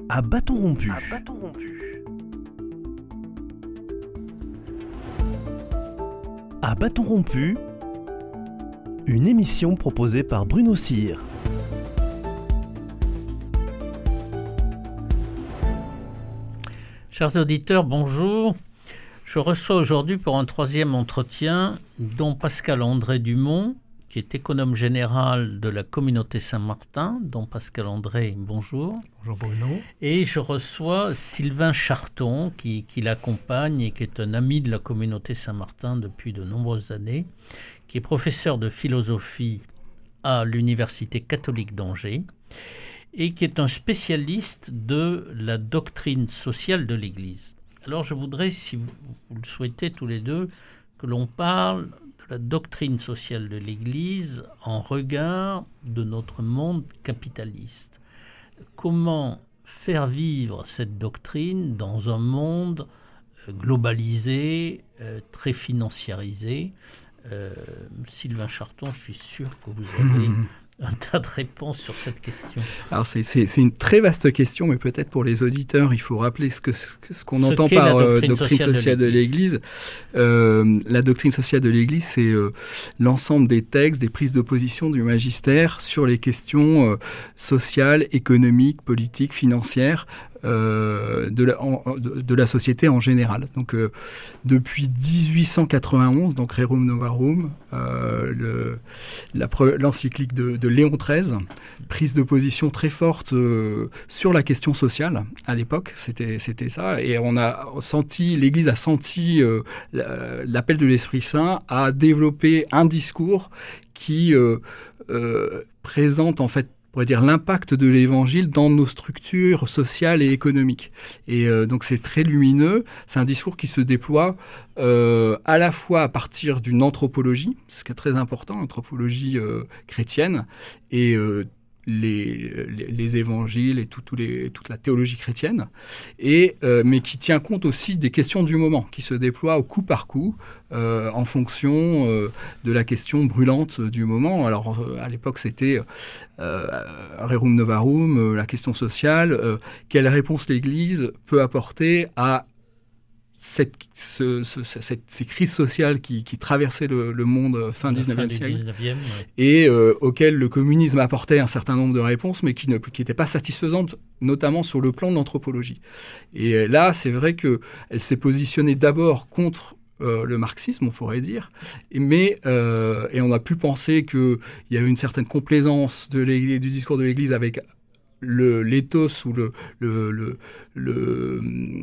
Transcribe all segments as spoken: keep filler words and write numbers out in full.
À bâton rompu. À bâton rompu. À bâton rompu, une émission proposée par Bruno Cyr. Chers auditeurs, bonjour. Je reçois aujourd'hui pour un troisième entretien don Pascal-André Dumont, qui est économe général de la communauté Saint-Martin. Don Pascal-André, bonjour. Bonjour Bruno. Et je reçois Sylvain Charton, qui, qui l'accompagne et qui est un ami de la communauté Saint-Martin depuis de nombreuses années, qui est professeur de philosophie à l'Université catholique d'Angers et qui est un spécialiste de la doctrine sociale de l'Église. Alors je voudrais, si vous, vous le souhaitez tous les deux, que l'on parle de la doctrine sociale de l'Église en regard de notre monde capitaliste. Comment faire vivre cette doctrine dans un monde globalisé, euh, très financiarisé. euh, Sylvain Charton, je suis sûr que vous avez mmh. un tas de réponses sur cette question. Alors c'est, c'est, c'est une très vaste question, mais peut-être pour les auditeurs, il faut rappeler ce, que, ce qu'on ce entend par doctrine, euh, doctrine sociale, sociale de l'Église. De l'Église. Euh, la doctrine sociale de l'Église, c'est euh, l'ensemble des textes, des prises de position du magistère sur les questions euh, sociales, économiques, politiques, financières, Euh, de, la, en, de, de la société en général. Donc, euh, depuis dix-huit cent quatre-vingt-onze, donc Rerum Novarum, euh, le, la, l'encyclique de, de Léon treize, prise de position très forte euh, sur la question sociale à l'époque, c'était, c'était ça, et on a senti, l'Église a senti euh, l'appel de l'Esprit Saint à développer un discours qui euh, euh, présente en fait on pourrait dire l'impact de l'Évangile dans nos structures sociales et économiques. Et euh, donc c'est très lumineux, c'est un discours qui se déploie euh, à la fois à partir d'une anthropologie, ce qui est très important, l'anthropologie euh, chrétienne, et euh, Les, les, les évangiles et tout, tout les, toute la théologie chrétienne, et, euh, mais qui tient compte aussi des questions du moment, qui se déploient au coup par coup euh, en fonction euh, de la question brûlante du moment. Alors euh, à l'époque c'était euh, Rerum Novarum, euh, la question sociale, euh, quelle réponse l'Église peut apporter à Cette, ce, ce, cette, ces crises sociales qui, qui traversaient le, le monde fin dix-neuvième siècle dix-neuvième, ouais. et euh, auxquelles le communisme apportait un certain nombre de réponses, mais qui n'étaient pas satisfaisantes, notamment sur le plan de l'anthropologie. Et là, c'est vrai qu'elle s'est positionnée d'abord contre euh, le marxisme, on pourrait dire, et, mais, euh, et on a pu penser qu'il y avait une certaine complaisance de du discours de l'Église avec Le, l'éthos ou le, le, le, le,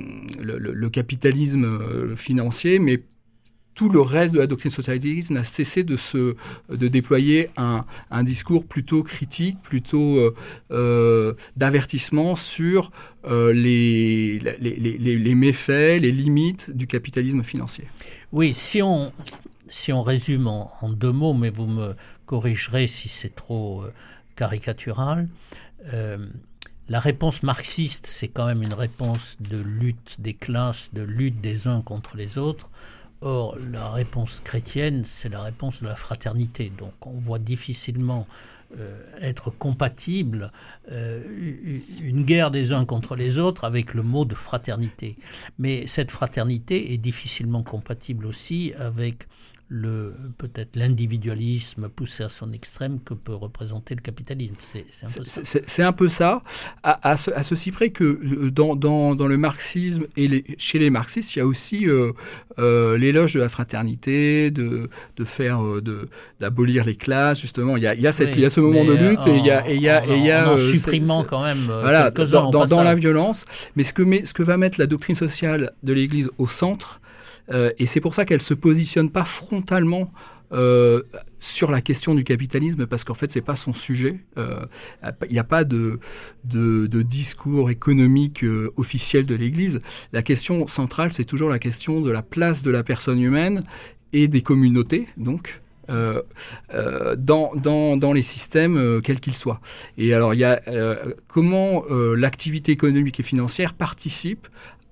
le, le capitalisme financier, mais tout le reste de la doctrine sociale de l'Église n'a cessé de, se, de déployer un, un discours plutôt critique, plutôt euh, euh, d'avertissement sur euh, les, les, les, les méfaits, les limites du capitalisme financier. Oui, si on, si on résume en, en deux mots, mais vous me corrigerez si c'est trop euh, caricatural, Euh, la réponse marxiste, c'est quand même une réponse de lutte des classes, de lutte des uns contre les autres. Or, la réponse chrétienne, c'est la réponse de la fraternité. Donc, on voit difficilement euh, être compatible euh, une guerre des uns contre les autres avec le mot de fraternité. Mais cette fraternité est difficilement compatible aussi avec le, peut-être l'individualisme poussé à son extrême que peut représenter le capitalisme. C'est, c'est, un, peu c'est, c'est, c'est un peu ça, à, à, ce, à ceci près que dans, dans, dans le marxisme et les, chez les marxistes, il y a aussi euh, euh, l'éloge de la fraternité, de, de faire, euh, de, d'abolir les classes, justement. Il y a, il y a, cette, oui, il y a ce moment de lutte en, et il y a... Et il y a, en, et il y a en, en euh, supprimant c'est, quand même euh, voilà, quelques-uns dans, dans, dans la violence. Mais ce que, met, ce que va mettre la doctrine sociale de l'Église au centre, Euh, et c'est pour ça qu'elle ne se positionne pas frontalement euh, sur la question du capitalisme, parce qu'en fait, ce n'est pas son sujet. Euh, il n'y a pas de, de, de discours économique euh, officiel de l'Église. La question centrale, c'est toujours la question de la place de la personne humaine et des communautés, donc, Euh, euh, dans, dans, dans les systèmes, euh, quels qu'ils soient. Et alors, il y a euh, comment euh, l'activité économique et financière participe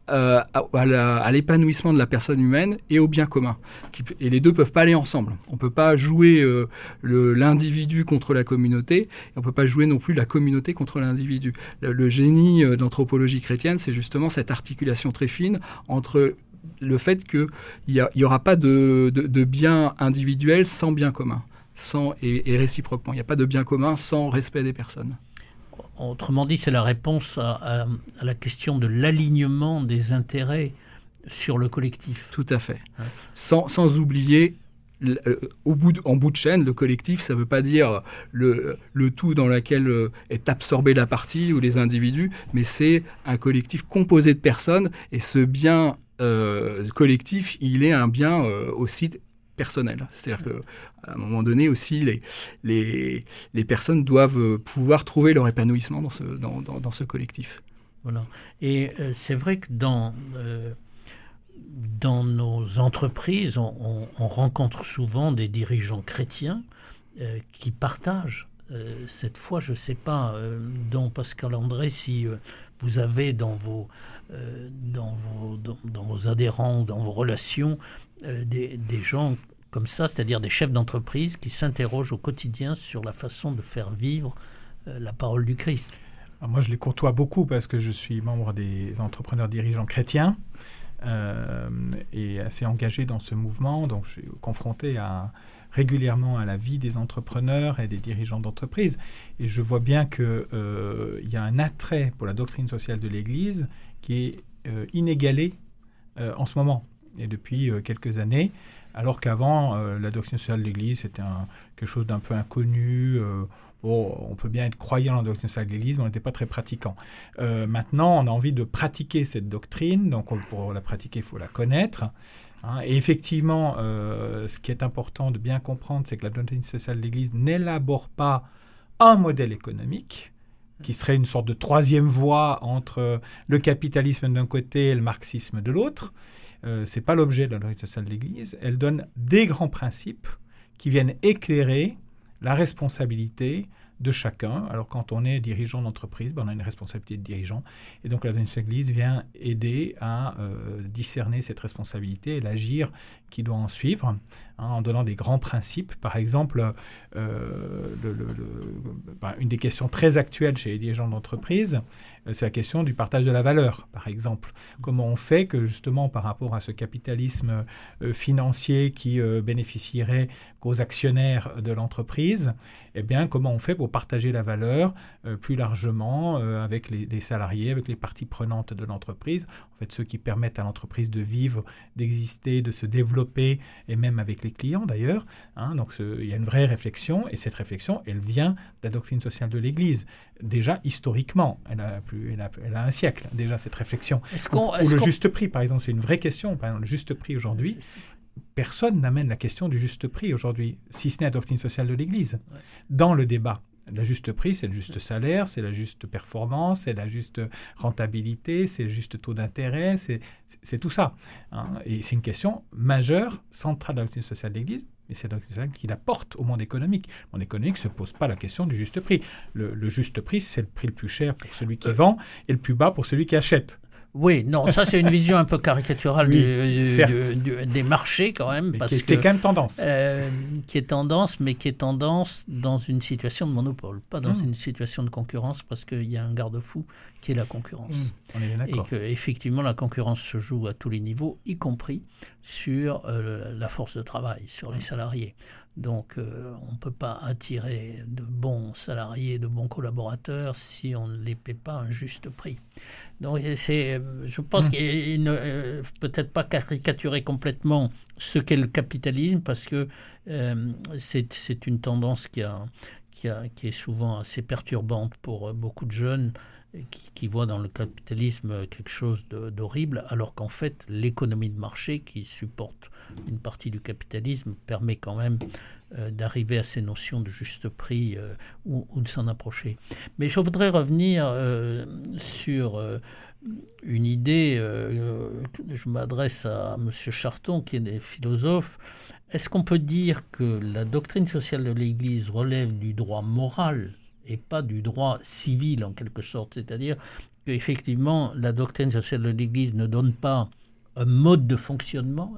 euh, à, à, la, à l'épanouissement de la personne humaine et au bien commun. Et les deux ne peuvent pas aller ensemble. On ne peut pas jouer euh, le, l'individu contre la communauté, et on ne peut pas jouer non plus la communauté contre l'individu. Le, le génie d'anthropologie chrétienne, c'est justement cette articulation très fine entre le fait qu'il n'y aura pas de, de, de bien individuel sans bien commun, sans, et, et réciproquement. Il n'y a pas de bien commun sans respect des personnes. Autrement dit, c'est la réponse à, à, à la question de l'alignement des intérêts sur le collectif. Tout à fait. Ouais. Sans, sans oublier, le, au bout de, en bout de chaîne, le collectif, ça ne veut pas dire le, le tout dans lequel est absorbée la partie ou les individus, mais c'est un collectif composé de personnes, et ce bien euh, collectif, il est un bien euh, aussi personnel. C'est-à-dire qu'à un moment donné aussi, les, les, les personnes doivent pouvoir trouver leur épanouissement dans ce, dans, dans, dans ce collectif. Voilà. Et euh, c'est vrai que dans, euh, dans nos entreprises, on, on, on rencontre souvent des dirigeants chrétiens euh, qui partagent euh, cette foi. Je ne sais pas, euh, dont Pascal André, si euh, vous avez dans vos, euh, dans, vos, dans, dans vos adhérents, dans vos relations, Euh, des, des gens comme ça, c'est-à-dire des chefs d'entreprise qui s'interrogent au quotidien sur la façon de faire vivre euh, la parole du Christ. Alors moi, je les côtoie beaucoup parce que je suis membre des entrepreneurs dirigeants chrétiens euh, et assez engagé dans ce mouvement. Donc, je suis confronté à, régulièrement à la vie des entrepreneurs et des dirigeants d'entreprise. Et je vois bien qu'il euh, y a un attrait pour la doctrine sociale de l'Église qui est euh, inégalé euh, en ce moment. Et depuis euh, quelques années, alors qu'avant, euh, la doctrine sociale de l'Église, c'était un, quelque chose d'un peu inconnu. Euh, bon, on peut bien être croyant dans la doctrine sociale de l'Église, mais on n'était pas très pratiquant. Euh, maintenant, on a envie de pratiquer cette doctrine, donc on, pour la pratiquer, il faut la connaître. Hein, et effectivement, euh, ce qui est important de bien comprendre, c'est que la doctrine sociale de l'Église n'élabore pas un modèle économique, qui serait une sorte de troisième voie entre le capitalisme d'un côté et le marxisme de l'autre. Euh, ce n'est pas l'objet de la doctrine sociale de l'Église. Elle donne des grands principes qui viennent éclairer la responsabilité de chacun. Alors, quand on est dirigeant d'entreprise, ben, on a une responsabilité de dirigeant. Et donc, la doctrine sociale de l'Église vient aider à euh, discerner cette responsabilité et l'agir qui doit en suivre, hein, en donnant des grands principes. Par exemple, euh, le, le, le, ben, une des questions très actuelles chez les dirigeants d'entreprise, euh, c'est la question du partage de la valeur, par exemple. Comment on fait que, justement, par rapport à ce capitalisme euh, financier qui euh, bénéficierait qu'aux actionnaires de l'entreprise, eh bien, comment on fait pour partager la valeur euh, plus largement euh, avec les, les salariés, avec les parties prenantes de l'entreprise, en fait, ceux qui permettent à l'entreprise de vivre, d'exister, de se développer, et même avec les clients d'ailleurs. Hein, donc, ce, il y a une vraie réflexion, et cette réflexion, elle vient de la doctrine sociale de l'Église. Déjà, historiquement, elle a, plus, elle a, elle a un siècle, déjà, cette réflexion. Est-ce qu'on, Ou, est-ce ou le qu'on... juste prix, par exemple, c'est une vraie question. Par exemple, le juste prix aujourd'hui, personne n'amène la question du juste prix aujourd'hui, si ce n'est la doctrine sociale de l'Église. Ouais. Dans le débat, le juste prix, c'est le juste salaire, c'est la juste performance, c'est la juste rentabilité, c'est le juste taux d'intérêt, c'est, c'est, c'est tout ça. Hein. Et c'est une question majeure, centrale de la doctrine sociale de l'Église, mais c'est la doctrine sociale qui la porte au monde économique. Le monde économique ne se pose pas la question du juste prix. Le, le juste prix, c'est le prix le plus cher pour celui qui euh. vend et le plus bas pour celui qui achète. Oui, non, ça c'est une vision un peu caricaturale oui, du, du, du, des marchés quand même. Mais parce qui, que, qui est quand même tendance. Euh, qui est tendance, mais qui est tendance dans une situation de monopole, pas dans mmh. une situation de concurrence, parce qu'il y a un garde-fou qui est la concurrence. Mmh. On est bien d'accord. Et qu'effectivement, la concurrence se joue à tous les niveaux, y compris sur euh, la force de travail, sur les salariés. Donc, euh, on ne peut pas attirer de bons salariés, de bons collaborateurs si on ne les paie pas un juste prix. Donc, c'est, je pense mmh. qu'il ne euh, peut-être pas caricaturer complètement ce qu'est le capitalisme, parce que euh, c'est, c'est une tendance qui, a, qui, a, qui est souvent assez perturbante pour beaucoup de jeunes qui, qui voient dans le capitalisme quelque chose de, d'horrible, alors qu'en fait, l'économie de marché qui supporte une partie du capitalisme permet quand même euh, d'arriver à ces notions de juste prix euh, ou, ou de s'en approcher. Mais je voudrais revenir euh, sur euh, une idée, euh, je m'adresse à M. Charton, qui est philosophe. Est-ce qu'on peut dire que la doctrine sociale de l'Église relève du droit moral et pas du droit civil en quelque sorte. C'est-à-dire qu'effectivement, la doctrine sociale de l'Église ne donne pas un mode de fonctionnement,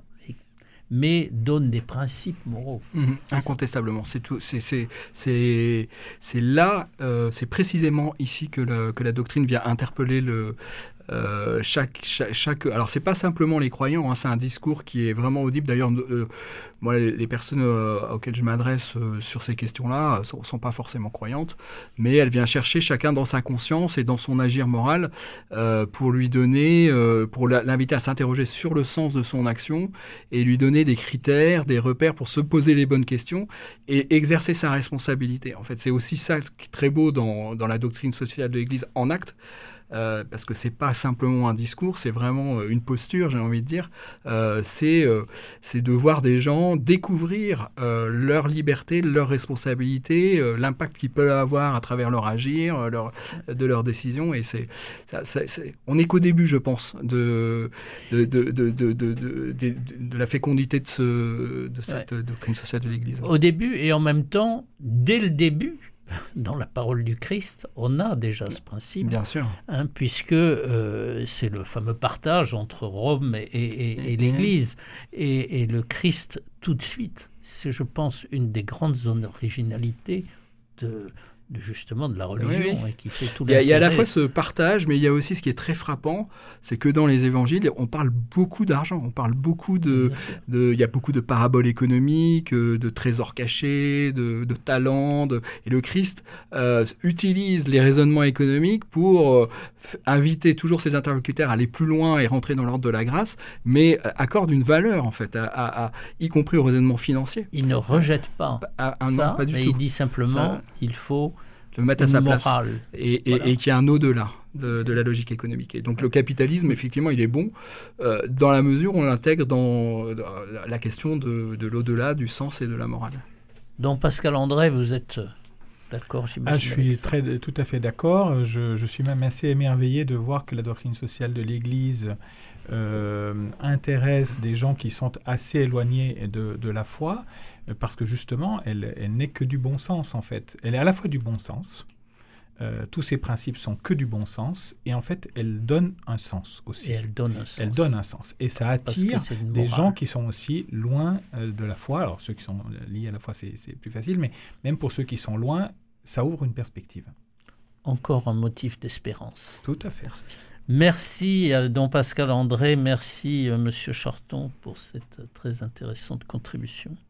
mais donne des principes moraux. Mmh, incontestablement. C'est, tout, c'est, c'est, c'est, c'est là, euh, c'est précisément ici que la, que la doctrine vient interpeller le... Euh, chaque, chaque, chaque, alors c'est pas simplement les croyants, hein, c'est un discours qui est vraiment audible. D'ailleurs, euh, moi, les, les personnes euh, auxquelles je m'adresse euh, sur ces questions-là sont, sont pas forcément croyantes, mais elle vient chercher chacun dans sa conscience et dans son agir moral euh, pour lui donner, euh, pour l'inviter à s'interroger sur le sens de son action et lui donner des critères, des repères pour se poser les bonnes questions et exercer sa responsabilité. En fait, c'est aussi ça qui est très beau dans, dans la doctrine sociale de l'Église en acte. Euh, parce que c'est pas simplement un discours, c'est vraiment une posture, j'ai envie de dire. Euh, c'est, euh, c'est de voir des gens découvrir euh, leur liberté, leur responsabilité, euh, l'impact qu'ils peuvent avoir à travers leur agir, leur, de leurs décisions. Et c'est, ça, ça, c'est, on n'est qu'au début, je pense, de, de, de, de, de, de, de, de, de la fécondité de, ce, de cette ouais. doctrine sociale de l'Église. Au début et en même temps, dès le début, dans la parole du Christ, on a déjà ce principe. Bien sûr. Hein, puisque euh, c'est le fameux partage entre Rome et, et, et l'Église. Et, et le Christ, tout de suite, c'est, je pense, une des grandes originalités de... De justement de la religion, oui, oui. Et qui fait tout l'intérêt. Il y a à la fois ce partage, mais il y a aussi ce qui est très frappant, c'est que dans les évangiles, on parle beaucoup d'argent, on parle beaucoup de, de il y a beaucoup de paraboles économiques, de trésors cachés, de, de talents, de, et le Christ euh, utilise les raisonnements économiques pour euh, inviter toujours ses interlocuteurs à aller plus loin et rentrer dans l'ordre de la grâce, mais accorde une valeur en fait, à, à, à, y compris au raisonnement financier. Il ne rejette pas à, à, ça, non, pas du mais tout. Il dit simplement, ça, il faut le mettre à sa place morale. et, et, voilà. et qu'il y a un au-delà de, de la logique économique. Et donc le capitalisme, effectivement, il est bon euh, dans la mesure où on l'intègre dans, dans la question de, de l'au-delà, du sens et de la morale. Donc Pascal André, vous êtes d'accord, j'imagine. Ah, je suis très, tout à fait d'accord. Je, je suis même assez émerveillé de voir que la doctrine sociale de l'Église euh, intéresse des gens qui sont assez éloignés de, de la foi, parce que justement, elle, elle n'est que du bon sens, en fait. Elle est à la fois du bon sens, euh, tous ces principes sont que du bon sens, et en fait, elle donne un sens aussi. Et elle donne un sens. Elle donne un sens. Et ça attire des gens qui sont aussi loin euh, de la foi. Alors, ceux qui sont liés à la foi, c'est, c'est plus facile, mais même pour ceux qui sont loin, ça ouvre une perspective. Encore un motif d'espérance. Tout à fait. Merci. Merci, euh, don Pascal André, merci, euh, Monsieur Charton, pour cette très intéressante contribution.